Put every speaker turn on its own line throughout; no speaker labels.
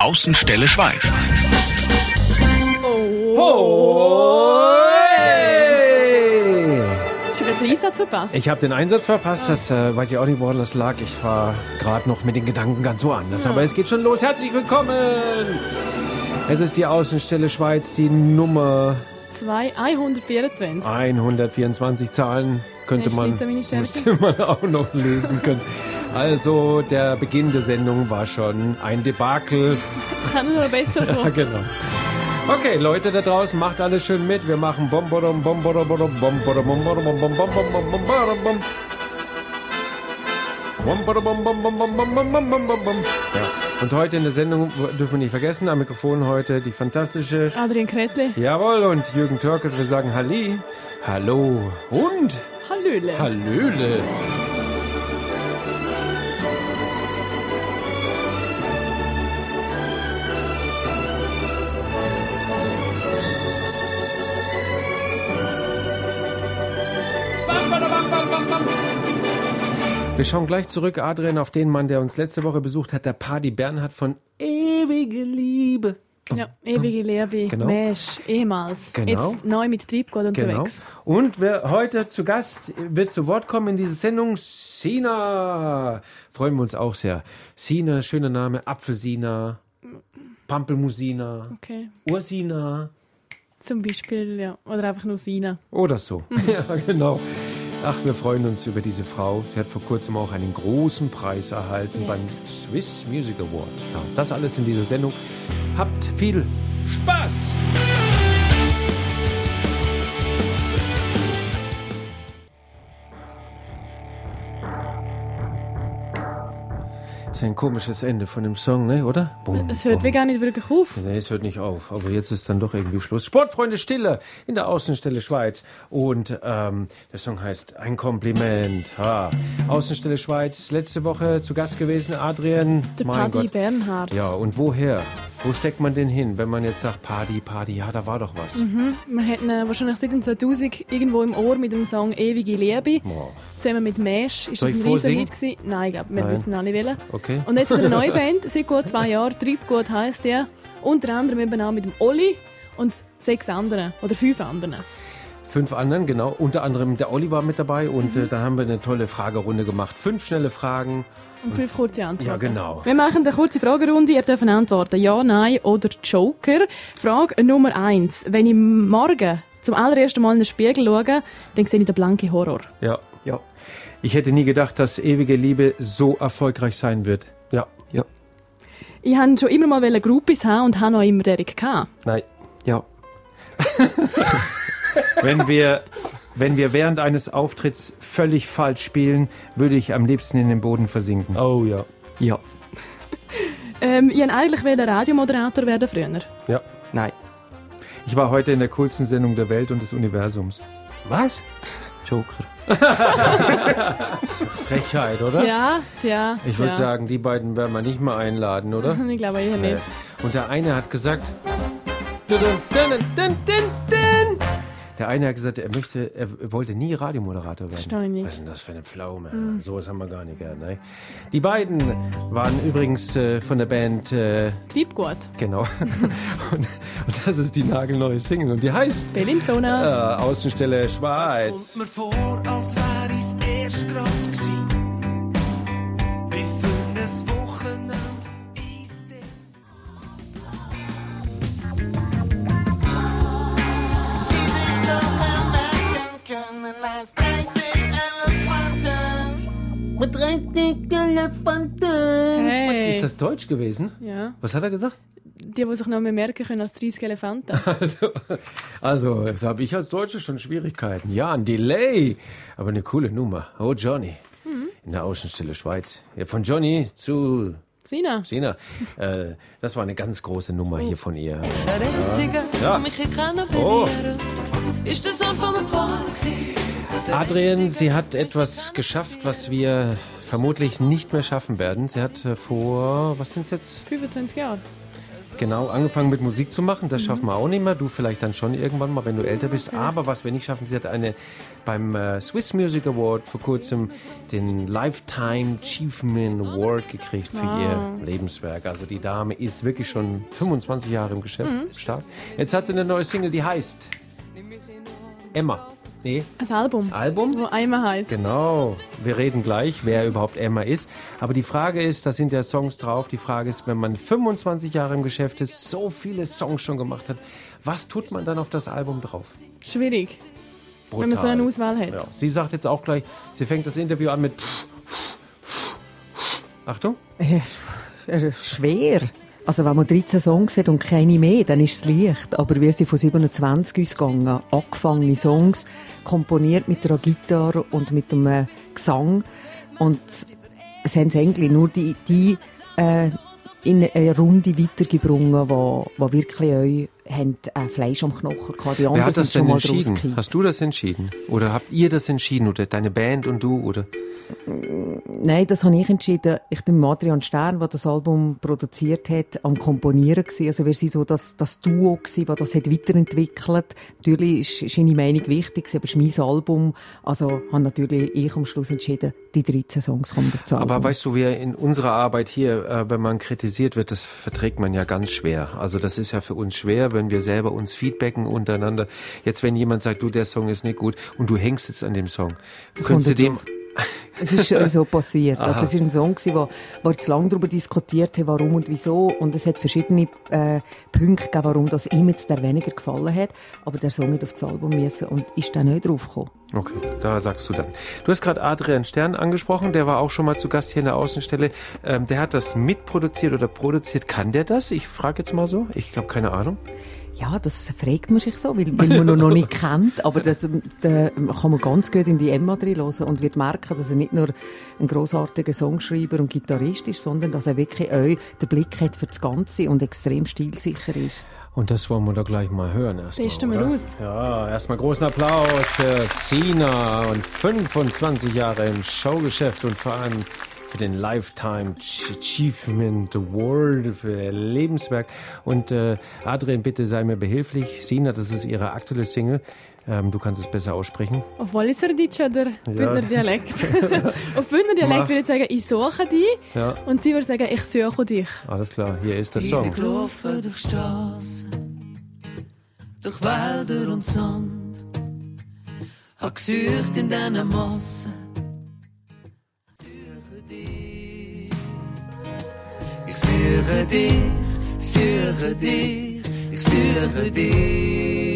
Außenstelle Schweiz.
Hast du den Einsatz verpasst?
Ich habe den Einsatz verpasst, das weiß ich auch nicht, woran das lag. Ich war gerade noch mit den Gedanken ganz woanders. Aber es geht schon los. Herzlich willkommen! Es ist die Außenstelle Schweiz, die Nummer
124.
124 Zahlen könnte man,
müsste
müsste man auch noch lesen können. Also, der Beginn der Sendung war schon ein Debakel.
Es kann nur besser
Ja,
kommen.
genau. Okay, Leute da draußen, macht alles schön mit. Wir machen Bombodom, Bombodom, Bombodom, Bombodom, Bombodom, Bombodom, Bombodom, Bombodom. Ja. Und heute in der Sendung dürfen wir nicht vergessen, am Mikrofon heute die fantastische
Adrian Kretli.
Jawohl, und Jürgen Türke. Wir sagen Halli, hallo und
Hallöle.
Hallöle. Wir schauen gleich zurück, Adrian, auf den Mann, der uns letzte Woche besucht hat, der Padi Bernhard von Ewige Liebe.
Ja, ewige Liebe,
Genau.
Mesch, ehemals.
Genau.
Jetzt neu mit Treibgut unterwegs.
Genau. Und wer heute zu Gast wird zu Wort kommen in dieser Sendung, Sina. Freuen wir uns auch sehr. Sina, schöner Name, Apfelsina, Pampelmusina,
Okay.
Ursina
Zum Beispiel, ja. Oder einfach nur Sina.
oder so. Ja, genau. Ach, wir freuen uns über diese Frau. Sie hat vor kurzem auch einen großen Preis erhalten
Yes.
beim Swiss Music Award. Ja, das alles in dieser Sendung. Habt viel Spaß! Das ist ein komisches Ende von dem Song, ne, oder? Bum,
Es hört
bum.
wie gar nicht wirklich auf.
Nee, es hört nicht auf, aber jetzt ist dann doch irgendwie Schluss. Sportfreunde Stille in der Außenstelle Schweiz. Und der Song heißt Ein Kompliment. Ha. Außenstelle Schweiz, letzte Woche zu Gast gewesen, Adrian.
Der
Mein
Padi
Gott.
Bernhard.
Ja, und woher? Wo steckt man den hin, wenn man jetzt sagt, Padi, ja, da war doch was.
Man hat ihn wahrscheinlich seit 2000 irgendwo im Ohr mit dem Song Ewige Liebe.
Boah.
Zusammen mit Mesch. Ist
Soll
das
ich
ein riesen
vorsingen?
Hit gewesen? Nein, ich glaube, wir
Nein.
wissen alle welchen.
Okay.
Und jetzt eine neue Band, seit gut 2 Jahren. Treibgut heisst der. Unter anderem eben auch mit dem Olli und 6 anderen. Oder 5 anderen.
5 anderen, genau. Unter anderem der Olli war mit dabei und dann haben wir eine tolle Fragerunde gemacht. 5 schnelle Fragen.
Und 5 kurze Antworten.
Ja, genau.
Wir machen eine kurze Fragerunde. Ihr dürft antworten. Ja, nein oder Joker. Frage Nummer 1. Wenn ich morgen zum allerersten Mal in den Spiegel schaue, dann sehe ich den blanken Horror.
Ja. Ja. Ich hätte nie gedacht, dass ewige Liebe so erfolgreich sein wird. Ja. Ja.
Ich wollte schon immer mal Groupies haben und habe noch immer Derek gehabt.
Nein. Ja. Wenn wir während eines Auftritts völlig falsch spielen, würde ich am liebsten in den Boden versinken. Oh ja. Ja.
Ich wollte eigentlich Radiomoderator werden früher.
Ja. Nein. Ich war heute in der coolsten Sendung der Welt und des Universums. Was? Joker. Frechheit, oder?
Tja.
Ich würde sagen, die beiden werden wir nicht mal einladen, oder?
Ich glaube eher
Nee.
nicht.
Und der eine hat gesagt... Der eine hat gesagt, er wollte nie Radiomoderator werden.
Verstehe ich nicht.
Was ist denn das für eine Pflaume? Sowas haben wir gar nicht gehört. Ne? Die beiden waren übrigens von der Band...
Treibgut.
Genau. und das ist die nagelneue Single und die heißt...
Bellinzona.
Außenstelle Schweiz.
Kommt mir vor, als wär ich's erst grad gsi. Wie für ein Wochenende ist es.
Hey.
Ist das Deutsch gewesen?
Ja.
Was hat er gesagt?
Die sich noch mehr merken können als 30 Elefanten.
Also da habe ich als Deutsche schon Schwierigkeiten. Ja, ein Delay. Aber eine coole Nummer. Oh, Johnny. In der Außenstelle Schweiz. Ja, von Johnny zu
Sina.
Das war eine ganz große Nummer hier von ihr.
Der Einzige, der mich kennen berühren, ist der Sohn von meinem Vater gewesen.
Adrian, sie hat etwas geschafft, was wir vermutlich nicht mehr schaffen werden. Sie hat vor, was sind es jetzt?
25 Jahre.
Genau, angefangen mit Musik zu machen, das schaffen wir auch nicht mehr. Du vielleicht dann schon irgendwann mal, wenn du älter bist. Aber was wir nicht schaffen, sie hat beim Swiss Music Award vor kurzem den Lifetime Achievement Award gekriegt für ihr Lebenswerk. Also die Dame ist wirklich schon 25 Jahre im Geschäft, stark. Jetzt hat sie eine neue Single, die heißt Emma. Nee.
Ein Album. Wo Emma heisst.
Genau. Wir reden gleich, wer überhaupt Emma ist. Aber die Frage ist, da sind ja Songs drauf, die Frage ist, wenn man 25 Jahre im Geschäft ist, so viele Songs schon gemacht hat, was tut man dann auf das Album drauf?
Schwierig.
Brutal.
Wenn man so eine Auswahl hat.
Ja. Sie sagt jetzt auch gleich, sie fängt das Interview an mit Achtung.
Schwer. Also wenn man 13 Songs hat und keine mehr, dann ist es leicht. Aber wir sind von 27 ausgegangen. Angefangene Songs, komponiert mit einer Gitarre und mit einem Gesang. Und es haben eigentlich nur die in eine Runde weitergebracht, die wirklich euch Fleisch am Knochen hatten. Die
Wer hat das denn entschieden?
Rausgekommen.
Hast du das entschieden? Oder habt ihr das entschieden? Oder deine Band und du? Oder?
Nein, das habe ich entschieden. Ich bin mit Adrian Stern, der das Album produziert hat, am Komponieren gewesen. Also wir sind so das Duo gewesen, das das hat weiterentwickelt. Natürlich ist seine Meinung wichtig, aber es ist mein Album. Also habe natürlich ich am Schluss entschieden, die 13 Songs kommen auf das Album.
Aber weißt du, wir in unserer Arbeit hier, wenn man kritisiert wird, das verträgt man ja ganz schwer. Also das ist ja für uns schwer, wenn wir selber uns feedbacken untereinander. Jetzt, wenn jemand sagt, du, der Song ist nicht gut und du hängst jetzt an dem Song, könntest du dem...
Es ist schon so passiert. Also es war ein Song, wo jetzt lange darüber diskutiert haben, warum und wieso. Und es hat verschiedene Punkte gegeben, warum das ihm jetzt der weniger gefallen hat. Aber der Song hat auf das Album müssen und ist dann nicht drauf gekommen.
Okay, da sagst du dann. Du hast gerade Adrian Stern angesprochen, der war auch schon mal zu Gast hier in der Außenstelle. Der hat das mitproduziert oder produziert. Kann der das? Ich frage jetzt mal so. Ich habe keine Ahnung.
Ja, das fragt man sich so, weil man ihn noch nicht kennt. Aber da kann man ganz gut in die Emma drin hören und wird merken, dass er nicht nur ein grossartiger Songschreiber und Gitarrist ist, sondern dass er wirklich auch den Blick hat für das Ganze und extrem stilsicher ist.
Und das wollen wir doch gleich mal hören.
Testen wir aus.
Ja, erstmal großen Applaus für Sina und 25 Jahre im Showgeschäft und vor allem für den Lifetime Achievement Award für ihr Lebenswerk. Und Adrian, bitte sei mir behilflich. Sina, das ist ihre aktuelle Single. Du kannst es besser aussprechen.
Auf Walliserdeutsch oder Bündner Dialekt? Auf Bündner Dialekt würde ich sagen, ich suche dich.
Ja.
Und sie würde sagen, ich suche dich.
Alles klar, hier ist der Song.
Ich bin gelaufen durch Straßen, durch Wälder und Sand. Hab gesucht in diesen Massen. Ich suche dich, suche dich, ich suche dich,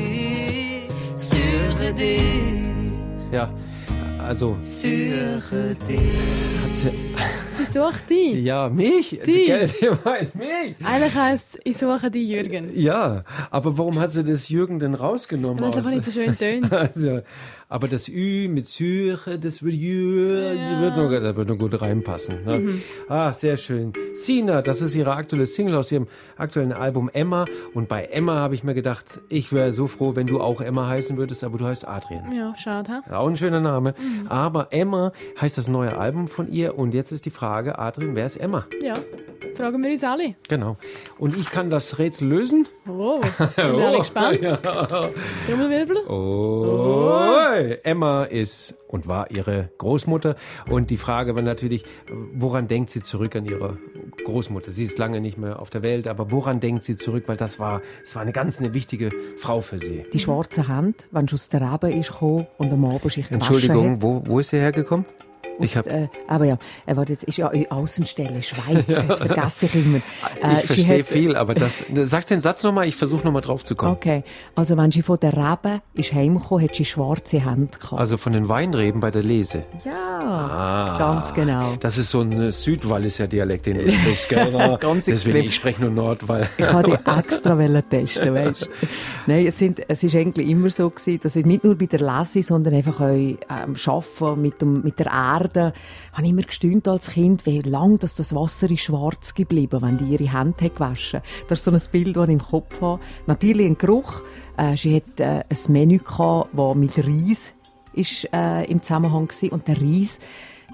suche dich.
Ja, also.
Suche dich.
Hat sie,
Sie sucht dich.
ja, mich?
Die.
Gell, der meint mich.
Eigentlich heisst es, ich suche dich, Jürgen.
Ja, aber warum hat sie das Jürgen denn rausgenommen?
Weil es einfach nicht so schön tönt.
Also, aber das Ü mit Zürche, das wird nur gut reinpassen. Ne? Ah, sehr schön. Sina, das ist ihre aktuelle Single aus ihrem aktuellen Album Emma. Und bei Emma habe ich mir gedacht, ich wäre so froh, wenn du auch Emma heißen würdest, aber du heißt Adrian.
Ja, schade, ha?
Auch ein schöner Name. Aber Emma heißt das neue Album von ihr. Und jetzt ist die Frage, Adrian, wer ist Emma?
Ja, fragen wir uns alle.
Genau. Und ich kann das Rätsel lösen.
Oh, sind wir alle gespannt?
Ja.
Trommelwirbel?
Oh. Emma ist und war ihre Großmutter. Und die Frage war natürlich, woran denkt sie zurück an ihre Großmutter? Sie ist lange nicht mehr auf der Welt, aber woran denkt sie zurück? Weil das war eine ganz wichtige Frau für sie.
Die schwarzen Hände, wenn sie aus der Rebe ist gekommen und am Abend sich gewaschen
Entschuldigung,
hat.
wo ist sie hergekommen?
Aber ja, jetzt ist ja Außenstelle, Schweiz, jetzt vergesse ich immer.
Ich verstehe viel, aber sag den Satz nochmal, ich versuche nochmal drauf zu kommen.
Okay, also wenn sie von der Rebe ist heimgekommen, hat sie schwarze Hände gehabt.
Also von den Weinreben bei der Lese.
Ja, ganz genau.
Das ist so ein Südwalliser Dialekt, den du sprichst, gell?
Ganz
Deswegen,
extrem.
ich spreche nur Nordwall.
Ich wollte die extra testen, weißt du. Nein, es ist eigentlich immer so gewesen, dass ich nicht nur bei der Lese, sondern einfach auch am Arbeiten mit der Erde, habe ich immer gestaunt als Kind, wie lang das Wasser ist schwarz geblieben, wenn die ihre Hände hat gewaschen. Das ist so ein Bild, das ich im Kopf habe. Natürlich ein Geruch. Sie hat ein Menü gehabt, das mit Reis ist, im Zusammenhang war. Und der Reis,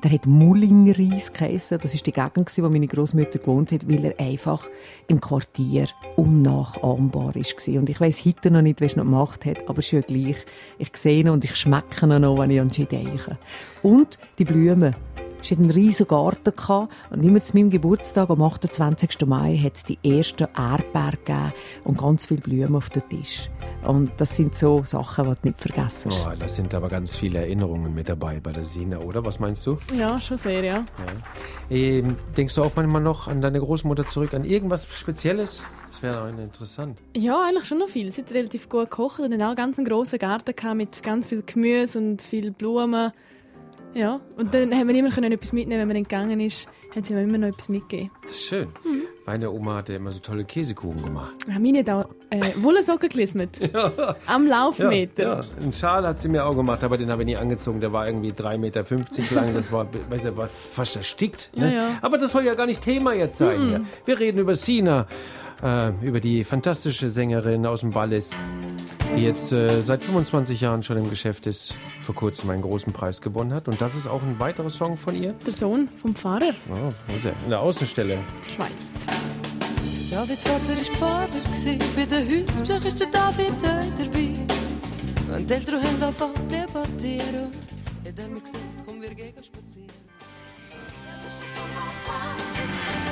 Der hat Mullingereis geheissen. Das war die Gegend, wo meine Großmutter gewohnt hat, weil er einfach im Quartier unnachahmbar war. Und ich weiss heute noch nicht, was er noch gemacht hat, aber es ist ja gleich. Ich sehe ihn und ich schmecke ihn noch, wenn ich an ihn denke. Und die Blumen. Es hatte einen riesigen Garten und immer zu meinem Geburtstag am 28. Mai hat es die ersten Erdbeeren gegeben und ganz viele Blumen auf dem Tisch. Und das sind so Sachen, die du nicht vergessen hast.
Oh, da sind aber ganz viele Erinnerungen mit dabei bei der Sina, oder? Was meinst du?
Ja, schon sehr, ja.
Denkst du auch manchmal noch an deine Großmutter zurück, an irgendwas Spezielles? Das wäre auch interessant.
Ja, eigentlich schon noch viel. Sie hat relativ gut gekocht und dann auch ganz einen grossen Garten gehabt mit ganz viel Gemüse und viel Blumen. Ja, und dann haben wir immer etwas mitnehmen, wenn man dann gegangen ist, hat sie mir immer noch etwas mitgegeben.
Das ist schön. Meine Oma hat ja immer so tolle Käsekuchen gemacht.
Ja, meine hat auch Wollsocken gelismet. Ja. Am Laufmeter.
Ja. Einen Schal hat sie mir auch gemacht, aber den habe ich nie angezogen. Der war irgendwie 3,50 Meter lang. Das war, war fast erstickt. Ne?
Ja.
Aber das soll ja gar nicht Thema jetzt sein. Ja. Wir reden über Sina, über die fantastische Sängerin aus dem Wallis, die jetzt seit 25 Jahren schon im Geschäft ist, vor kurzem einen großen Preis gewonnen hat. Und das ist auch ein weiterer Song von ihr.
Der Sohn vom Pfarrer.
Oh, wo ist er? In der Außenstelle.
Schweiz.
Davids Vater war Pfarrer, bei den Hausbesuchen ist der David auch dabei. Wenn die Eltern haben angefangen zu debattieren, hat er mir gesagt, komm, wir gehen spazieren. Das ist der Sohn vom Wahnsinn.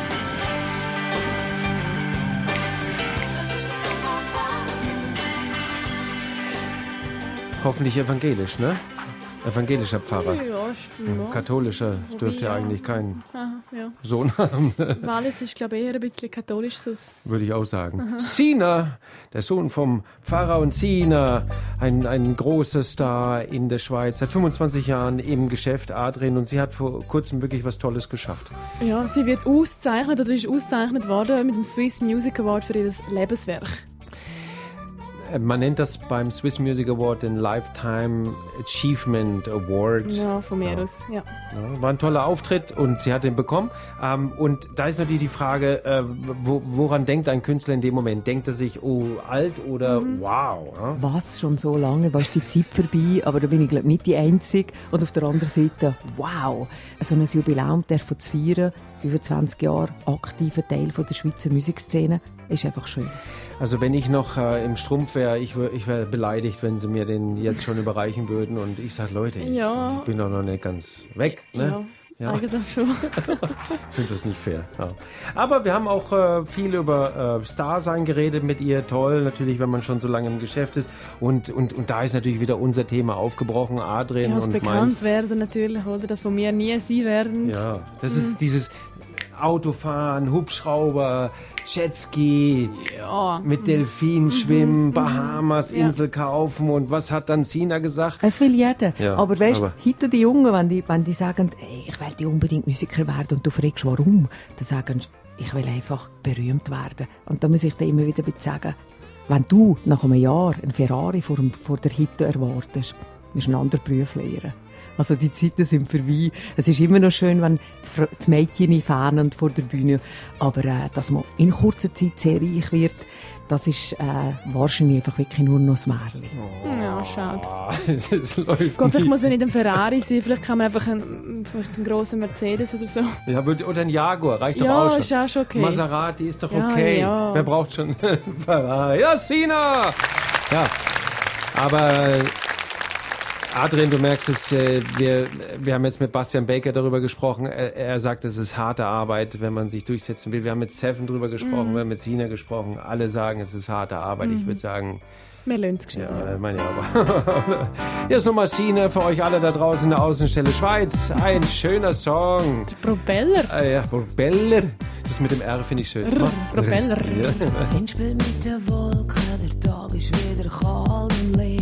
Das ist der Sohn vom Wahnsinn.
Hoffentlich evangelisch, ne? Evangelischer Pfarrer.
Ja.
Katholischer dürfte ja eigentlich kein
Ja.
Sohn haben.
Wallis ist, glaube ich, eher ein bisschen katholisch.
Würde ich auch sagen. Sina, der Sohn vom Pfarrer und Sina, ein großer Star in der Schweiz, seit 25 Jahren im Geschäft Adrian, und sie hat vor kurzem wirklich was Tolles geschafft.
Ja, sie wird ausgezeichnet oder ist ausgezeichnet worden mit dem Swiss Music Award für ihr Lebenswerk.
Man nennt das beim Swiss Music Award den Lifetime Achievement Award.
Ja, von mir aus, ja.
Ja, war ein toller Auftritt und sie hat den bekommen. Und da ist natürlich die Frage, woran denkt ein Künstler in dem Moment? Denkt er sich, oh, alt oder wow? Ja?
Was, schon so lange? Was ist die Zeit vorbei? Aber da bin ich, glaube ich, nicht die Einzige. Und auf der anderen Seite, wow, so ein Jubiläum zu feiern, 25 Jahre aktiver Teil von der Schweizer Musikszene, ist einfach schön.
Also wenn ich noch im Strumpf wäre, ich wäre beleidigt, wenn sie mir den jetzt schon überreichen würden. Und ich sage, Leute, ich bin doch noch nicht ganz weg. Ne?
Ja, eigentlich schon.
Ich finde das nicht fair. Ja. Aber wir haben auch viel über Starsein geredet mit ihr. Toll, natürlich, wenn man schon so lange im Geschäft ist. Und da ist natürlich wieder unser Thema aufgebrochen, Adrian
das
und
bekannt
meins.
Werden natürlich, oder? Das, wo wir nie sein werden.
Ja, das ist dieses Autofahren, Hubschrauber, Jetski, mit Delfinen schwimmen, Bahamas, Insel kaufen. Und was hat dann Sina gesagt?
Es will jeder.
Ja,
aber weißt du, heute die Jungen, wenn die sagen, ey, ich will unbedingt Musiker werden, und du fragst, warum, dann sagen sie, ich will einfach berühmt werden. Und da muss ich dir immer wieder sagen, wenn du nach einem Jahr einen Ferrari vor der Hütte erwartest, musst du einen anderen Beruf lernen. Also die Zeiten sind vorbei. Es ist immer noch schön, wenn die Mädchen fahren vor der Bühne. Aber dass man in kurzer Zeit sehr reich wird, das ist wahrscheinlich einfach wirklich nur noch das Märchen.
Ja, schade.
Es läuft
Gott, vielleicht muss ja nicht ein Ferrari sein, vielleicht kann man einfach einen grossen Mercedes oder so.
Ja, oder ein Jaguar, reicht doch auch schon.
Ja, ist auch schon okay.
Maserati ist doch okay.
Ja.
Wer braucht schon Ferrari? Ja, Sina! Ja, aber Adrian, du merkst es, wir haben jetzt mit Bastian Baker darüber gesprochen. Er sagt, es ist harte Arbeit, wenn man sich durchsetzen will. Wir haben mit Seven darüber gesprochen, wir haben mit Sina gesprochen. Alle sagen, es ist harte Arbeit. Ich würde sagen,
wir lernen es gescheit.
Ja, meine ich aber. Hier ist nochmal Sina für euch alle da draußen in der Außenstelle Schweiz. Ein schöner Song.
Propeller.
Ja, Propeller. Das mit dem R finde ich schön.
Propeller.
Ja.
Wind spielt mit der Wolke, der Tag ist wieder kalt und leer.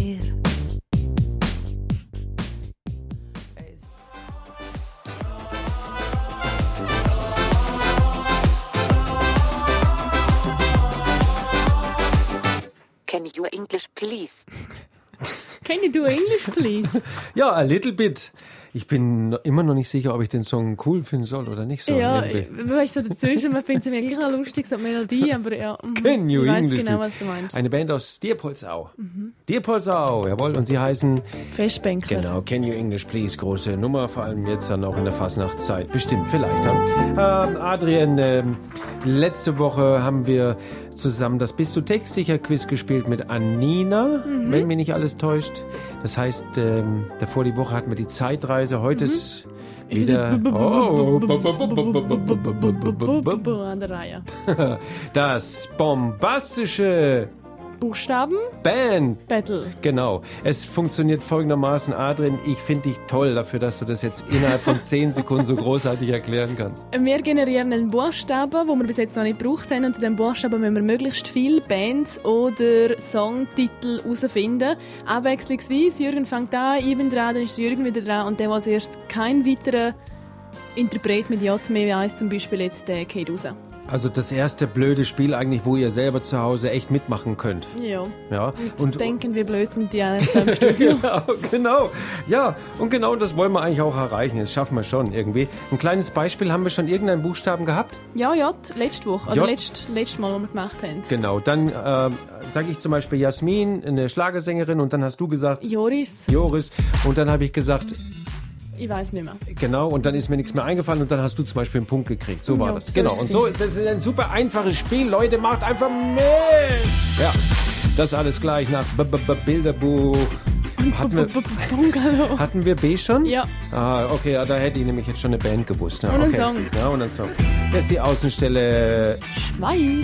Can you English, please?
Can you do English, please?
Ja, a little bit. Ich bin immer noch nicht sicher, ob ich den Song cool finden soll oder nicht so.
Ja,
irgendwie.
weißt du, dazwischen, man findet es eigentlich auch lustig, so eine Melodie, aber ja.
Can you
ich weiß
English?
genau, was du meinst.
Eine Band aus Diepoldsau. Diepoldsau, jawohl. Und sie heißen,
Festbänkler.
genau, Can You English Please, große Nummer, vor allem jetzt dann auch in der Fastnachtszeit. Bestimmt, vielleicht. Ja. Adrian, letzte Woche haben wir zusammen das Bist du textsicher Quiz gespielt mit Anina, wenn mich nicht alles täuscht. Das heißt, davor die Woche hatten wir die Zeitreise, heute ist wieder
An der Reihe.
das bombastische
Buchstaben?
Band.
Battle.
Genau. Es funktioniert folgendermaßen, Adrian, ich finde dich toll dafür, dass du das jetzt innerhalb von 10 Sekunden so großartig erklären kannst.
Wir generieren einen Buchstaben, den wir bis jetzt noch nicht gebraucht haben. Und zu diesem Buchstaben müssen wir möglichst viele Bands oder Songtitel herausfinden. Abwechslungsweise. Jürgen fängt an, ich bin dran, dann ist Jürgen wieder dran. Und der, der als erstes kein weiterer Interpret mit J mehr weiss, zum Beispiel jetzt, der geht raus.
Also das erste blöde Spiel eigentlich, wo ihr selber zu Hause echt mitmachen könnt.
Ja.
Ja.
Und denken, wie blöd sind die anderen im Studio.
Genau. Ja, und genau das wollen wir eigentlich auch erreichen. Das schaffen wir schon irgendwie. Ein kleines Beispiel, haben wir schon irgendeinen Buchstaben gehabt?
Ja, J, letzte Woche. Oder
J.
letztes Mal, was wir gemacht haben.
Genau, dann sage ich zum Beispiel Jasmin, eine Schlagersängerin, und dann hast du gesagt
Joris,
Joris, und dann habe ich gesagt,
ich weiß nicht mehr.
genau, und dann ist mir nichts mehr eingefallen und dann hast du zum Beispiel einen Punkt gekriegt. So war
Ja,
das.
so
Genau,
ist
und
es.
so, das ist ein super einfaches Spiel. Leute, macht einfach mit! Ja, das alles gleich nach Bilderbuch.
Bungalow.
Hatten wir B schon?
Ja.
Ah, okay, ja, da hätte ich nämlich jetzt schon eine Band gewusst. Ne?
Und einen
okay.
Song.
Ja, und einen Song. Das ist die Außenstelle.
Schweiz.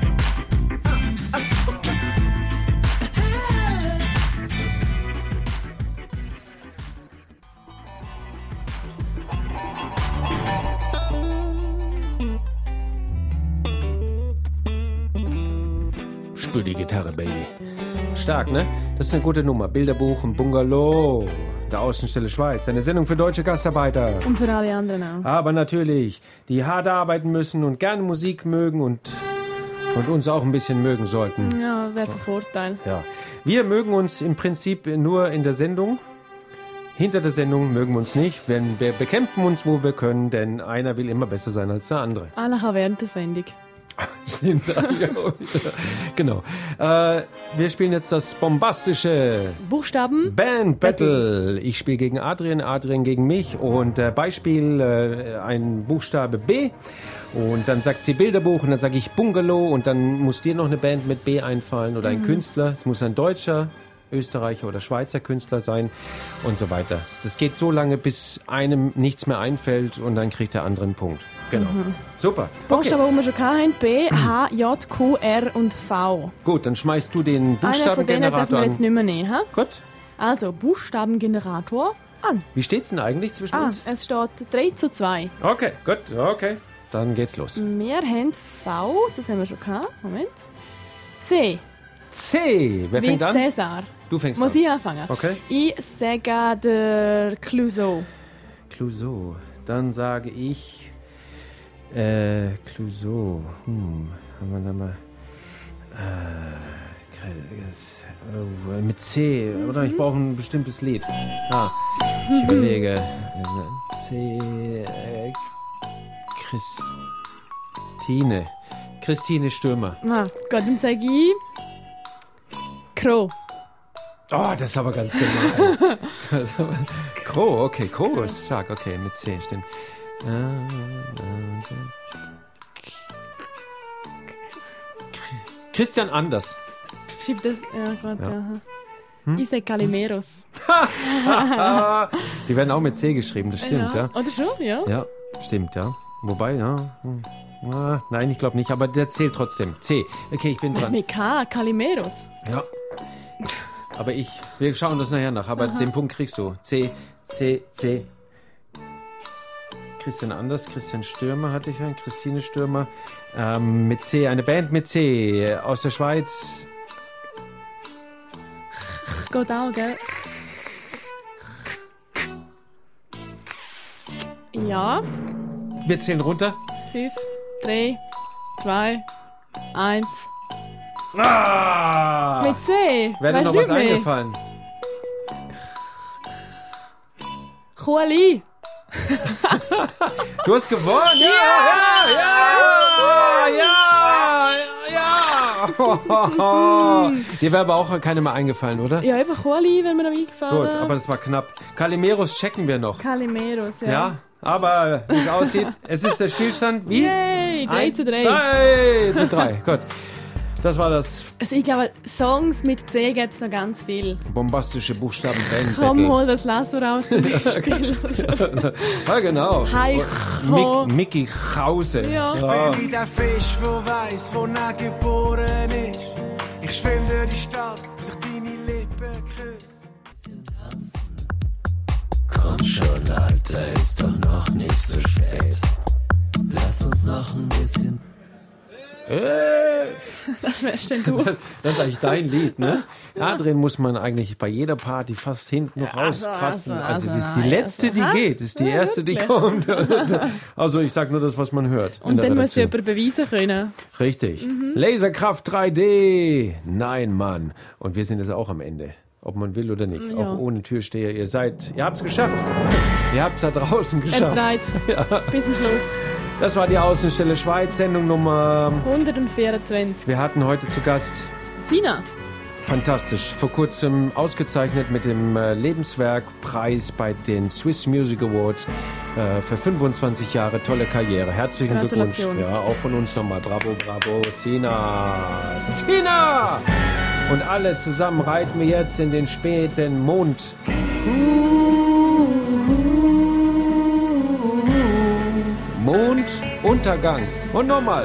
Spür die Gitarre, Baby. Stark, ne? Das ist eine gute Nummer. Bilderbuch und Bungalow. Der Außenstelle Schweiz. Eine Sendung für deutsche Gastarbeiter.
Und für alle anderen auch.
Aber natürlich, die hart arbeiten müssen und gerne Musik mögen und uns auch ein bisschen mögen sollten.
Ja, wäre ein Vorteil.
Ja. Wir mögen uns im Prinzip nur in der Sendung. Hinter der Sendung mögen wir uns nicht. Wir bekämpfen uns, wo wir können, denn einer will immer besser sein als der andere.
Alle kann während der Sendung.
Sind da, ja. Genau. Wir spielen jetzt das bombastische
Buchstaben?
Band Battle. Ich spiele gegen Adrian, Adrian gegen mich. Und Beispiel, ein Buchstabe B. Und dann sagt sie Bilderbuch und dann sage ich Bungalow. Und dann muss dir noch eine Band mit B einfallen oder ein Künstler. Es muss ein Deutscher, Österreicher oder Schweizer Künstler sein und so weiter. Das geht so lange, bis einem nichts mehr einfällt und dann kriegt der andere einen Punkt. Genau. Super.
Buchstaben, die wir schon hatten, B, H, J, Q, R und V.
Gut, dann schmeißt du den
Einer von denen darf
Buchstabengenerator
man
an.
jetzt nicht mehr nehmen. Ha?
Gut.
Also, Buchstabengenerator an.
Wie steht's denn eigentlich zwischen uns?
Es steht 3:2.
Okay, gut, okay. Dann geht's los.
Wir haben V, das haben wir schon gehabt. Moment. C,
C. Wer
wie
fängt an?
Cäsar.
Du fängst
Muss
an.
ich anfangen?
Okay.
Ich sage der Clouseau.
Clouseau. Dann sage ich Clouseau. Haben wir da mal mit C, oder? Ich brauche ein bestimmtes Lied. Ich überlege. C. Christine Stürmer.
Gut, dann sage ich Crow.
Oh, das ist aber ganz gemein. Crow, okay. Crow ist stark. Okay, mit C, stimmt. Christian Anders.
Schreib das. Ja, Gott,
Ja.
ja. Ich sage Calimeros.
Die werden auch mit C geschrieben, das stimmt, ja.
Oder schon? Ja.
Ja, stimmt, ja. Wobei, ja. Nein, ich glaube nicht, aber der zählt trotzdem. C. Okay, ich bin
Was
dran.
mit K? Calimeros.
Ja. Aber wir schauen das nachher nach, aber den Punkt kriegst du. C. Christian Anders, Christian Stürmer hatte ich hören, Christine Stürmer. Mit C, eine Band mit C aus der Schweiz.
Geht auch, gell? Ja.
Wir zählen runter.
5, 3, 2, 1.
Ah!
Mit C.
Wäre dir
Weißt
noch
du
was
nicht mehr?
eingefallen?
Kuali.
Du hast gewonnen! Ja! Dir wäre aber auch keine mehr eingefallen, oder?
Ja, eben Kuali, wenn mir noch eingefallen.
Gut, aber das war knapp. Calimeros checken wir noch.
Calimeros, ja.
Ja, aber wie es aussieht, es ist der Spielstand wie?
Yay, 3:3.
3:3, gut. Das war das
Also ich glaube, Songs mit C gibt es noch ganz viel.
bombastische Buchstaben
Komm, hol das Lasso raus zum Beispiel.
Ja, genau.
Heiko.
Mickey Krause.
Ja.
Ja.
Bin wie der Fisch, wo weiss, wo er geboren ist. Ich schwimm durch die Stadt, bis ich deine Lippen küsse.
Komm schon, Alter, ist doch noch nicht so spät. Lass uns noch ein bisschen.
Das wärst denn du.
Das ist eigentlich dein Lied, ne? Adrian muss man eigentlich bei jeder Party fast hinten noch rauskratzen. Also das ist die letzte, die geht. Das ist die erste, die kommt. Also ich sag nur das, was man hört.
Und dann muss jemand beweisen können.
Richtig. Laserkraft 3D. Nein, Mann. Und wir sind jetzt auch am Ende. Ob man will oder nicht.
Ja.
Auch ohne Türsteher. Ihr habt's geschafft. Ihr habt's da draußen geschafft.
Bereit. Bis zum Schluss.
Das war die Außenstelle Schweiz, Sendung Nummer
124.
Wir hatten heute zu Gast
Zina.
fantastisch. Vor kurzem ausgezeichnet mit dem Lebenswerkpreis bei den Swiss Music Awards für 25 Jahre. Tolle Karriere. Herzlichen Glückwunsch.
Gratulation.
Ja, auch von uns nochmal. Bravo, bravo. Sina. Sina! Und alle zusammen reiten wir jetzt in den späten Mond. Monduntergang. Und nochmal.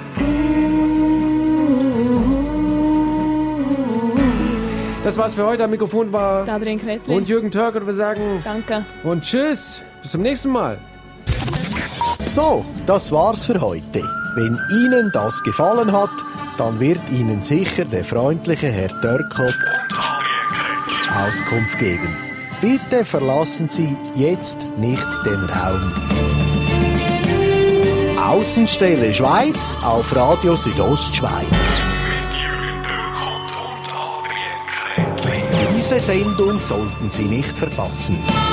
Das war's für heute. Am Mikrofon war
Adrian Kretli.
und Jürgen Törk. Und wir sagen
Danke.
und tschüss. Bis zum nächsten Mal.
So, das war's für heute. Wenn Ihnen das gefallen hat, dann wird Ihnen sicher der freundliche Herr Dörkop Auskunft geben. Bitte verlassen Sie jetzt nicht den Raum. Außenstelle Schweiz auf Radio Südostschweiz. Diese Sendung sollten Sie nicht verpassen.